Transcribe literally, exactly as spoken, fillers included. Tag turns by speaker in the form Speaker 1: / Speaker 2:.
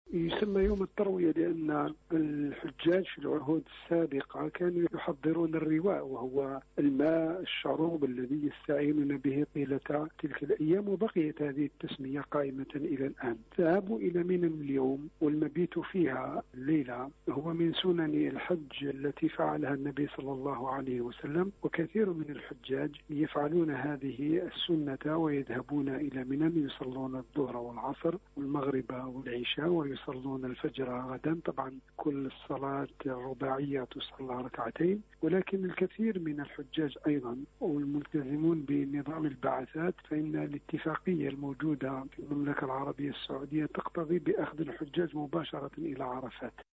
Speaker 1: يسمى يوم التروية لأن الحجاج في العهود السابقة كانوا يحضرون الرواء، وهو الماء الشروب الذي يستعينون به طيلة تلك الأيام، وبقيت هذه التسمية قائمة إلى الآن. الذهاب إلى منى اليوم والمبيت فيها الليلة هو من سنن الحج التي فعلها النبي صلى الله عليه وسلم، وكثير من الحجاج يفعلون هذه السنة ويذهبون إلى منى يصلون الظهر والعصر والمغرب والعشاء ويصلون الفجر غدا. طبعا كل الصلاة الرباعية تصلى ركعتين، ولكن الكثير من الحجاج أيضا والملتزمون بنظام البعثات فإن الاتفاقية الموجودة في المملكة العربية السعودية تقتضي بأخذ الحجاج مباشرة إلى عرفات.